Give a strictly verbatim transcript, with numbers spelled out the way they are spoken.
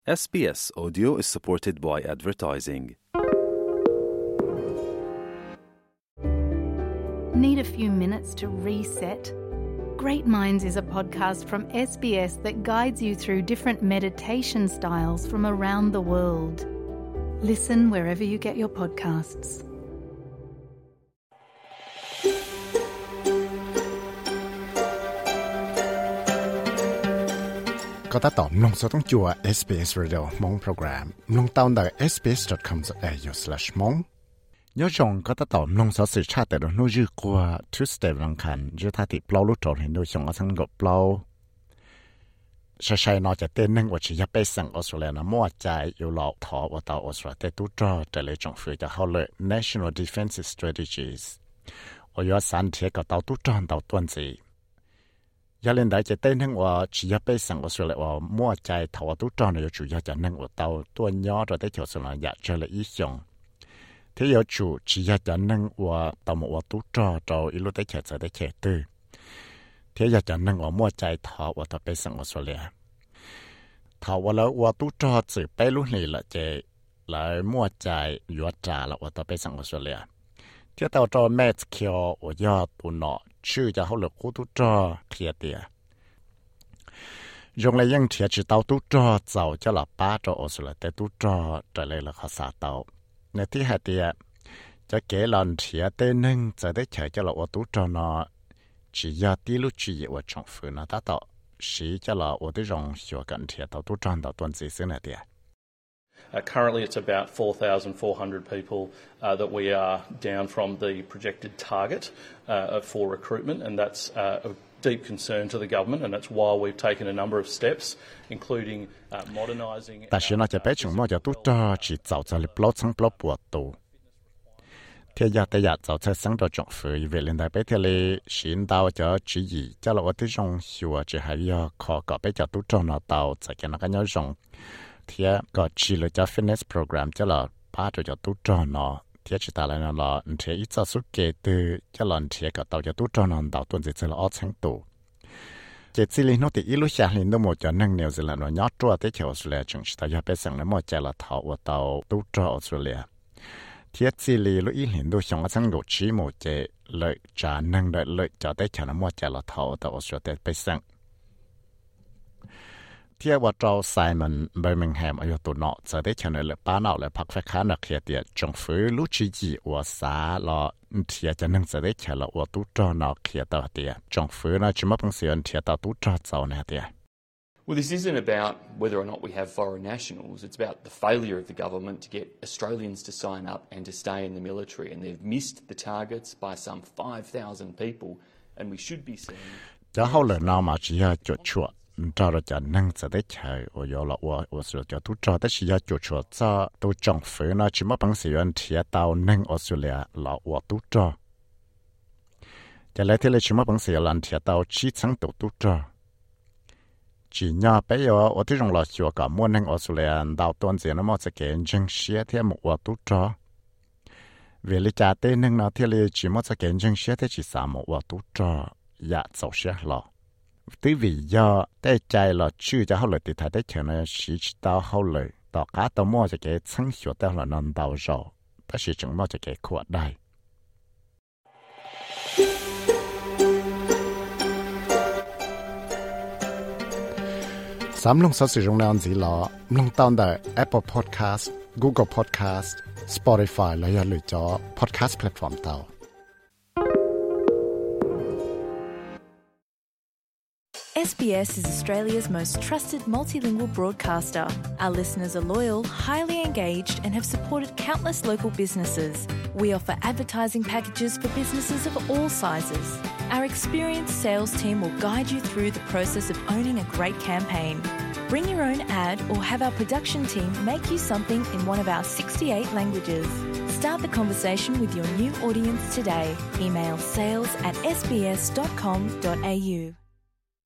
S B S Audio is supported by advertising. Need a few minutes to reset? Great Minds is a podcast from S B S that guides you through different meditation styles from around the world. Listen wherever you get your podcasts. ก็ถ้าตอบลงสต้องจัว เอส บี เอส Radio มองโปรแกรมลงตาวน์ได้ เอส บี เอส ดอท คอม ดอท เอ ยู สแลช มองย้อนจงก็ถ้าตอบลงสสื่อชาติแต่เราโน้ยืกว่า Tuesday ลังคันยืดท่าที่เปล่าลุจอดเห็นโดยชงอาศังกบเปล่าใช่ใช่นอกจากเต้นนึงว่าจะยับไปสั่งออสเตรเลียนะมั่วใจอยู่หลอกถอว่าต่อออสเตรเลียตู้จอแต่เลยจงฟื้นจะเข้าเลย National Defensive Strategies โอยสันเทียกับเตาตู้จอเตาต้นสียาเล่นได้จะเต้นทั้งว่าชียไปสั่งออสเตรเลียว่ามั่วใจถอตู้จอนอยู่จู่ยาจะนั่งว่าเตาตัวย่อเราได้เที่ยวสลายอยากเจอเลยอีสงที่อยู่จู่ชียจะนั่งว่าเตาหมว่าตู้จอเราอีลุได้เขียนจะได้เขียนตื้อที่อยากจะนั่งว่ามั่วใจถอว่าต่อไปสั่งออสเตรเลียถอว่าแล้วว่าตู้จอสืบไปรุ่นนี้ละเจแล้วมั่วใจยัวจ่าแล้วว่าต่อไปสั่งออสเตรเลียที่เตาจอแมทเคียวว่ายอดตัวหนอชื่อจะเขาเหลือคู่ตู้จอเคลียเตียยงเลยยังเทียจีเตาตู้จอเจ้าจะหลับป้าจอออสเตรเลียแต่ตู้จอจะเลยละภาษาเตาในที่หาเตียจะเกลอนเทียเต้นึงจะได้เฉยจะหลับว่าตู้จอนอchỉ ya tí lúc chỉ ở trong phủ nó đã tạo sĩ cho là ở đây rong hiểu gần thiệt tạo tu tròn tạo tuần gì xưa này đi. Currently, it's about four thousand four hundred people uh, that we are down from the projected target uh, for recruitment, and that's uh, a deep concern to the government, and that's why we've taken a number of steps, including uh, modernising. 但是呢，就别从么就都着只造在了不成不不多。ที่อยากแต่อยากจะใช้สังตัวจงฟื้นเวลาได้ไปที่เลยสินดาวจะจีอีจะเราว่าที่จงชัวจะให้ยาขอก็ไปจะตู้จงนอดาวจะกันกันย้อนจงที่ก็จีเลยจะ fitness program จะเราป้าจะจะตู้จงนอที่จะตาเลยนอเราที่อีจะสุดเกตือจะหล่อนที่ก็ดาวจะตู้จงนอดาวตัวจะจะเราอ้อเชิงตัวเจ็ดสิลิโนติอีลุชาลินโดโมจะนั่งนิวซีแลนด์ว่ายอดตัวที่เขียวออสเตรเลียจงจะอยากไปสั่งแล้วโมจะเราถอว่าดาวตู้จงออสเตรเลียเทียสิลีลุอีเห็นดูชงว่าสังโดชีโมเจเลยจานั่งได้เลยจะได้ฉันมั่วใจละเท่าแต่ออสเตรเลียไปสั่งเทียว่าเจ้าไซมอนเบอร์มิงแฮมอายุตัวเนาะจะได้ฉันเลยป้าเนาะเลยพักแฟค้านักเขียเตียจงฟื้นลุชีจีว่าสาละเทียจะนั่งจะได้ฉันละว่าตู้จอเนาะเขียต่อเตียจงฟื้นนะจิมาพังเสียนเทียต่อตู้จอเจ้าเนี่ยเตีย Well, this isn't about whether or not we have foreign nationals. It's about the failure of the government to get Australians to sign up and to stay in the military. And they've missed the targets by some five thousand people. And we should be seeing... Cho hậu lời nào mà chỉ là chuột chuột. Cho ra cho năng sẽ đấy chạy. Ở yếu là ở ở sự cho tú cho đấy chỉ là chuột chuột. Cho tú trọng phứ nó chỉ mất bằng sự anh thiệt tàu năng Australia là ở tú cho. Cho lấy thế là chỉ mất bằng sự anh thiệt tàu chỉ chẳng tổ tú cho. chỉ nhớ bây giờ ởที่trong lò chùa cả mua năng Australia đào tuần gì nó mà sẽ kiện chân xe theo một quả tú cho vì lý cha tên năng nó theo lý chỉ mà sẽ kiện chân xe theo chỉ xả một quả tú cho dạ sầu xe lò tuy vì do tay chạy là chưa cho họ lợi thì thấy đấy cho nó chỉ tao họ lợi tao cá tao mua sẽ kiện chân xe theo là non đào rồi ta chỉ chẳng mua sẽ kiện quạt đây Sám lông sở sử dụng năng gì lọ, lông tao tại Apple Podcast, Google Podcast, Spotify là do lựa chọn podcast platform tao. S B S is Australia's most trusted multilingual broadcaster. Our listeners are loyal, highly engaged, and have supported countless local businesses. We offer advertising packages for businesses of all sizes. Our experienced sales team will guide you through the process of owning a great campaign. Bring your own ad or have our production team make you something in one of our sixty-eight languages. Start the conversation with your new audience today. Email sales at s b s dot com dot a u.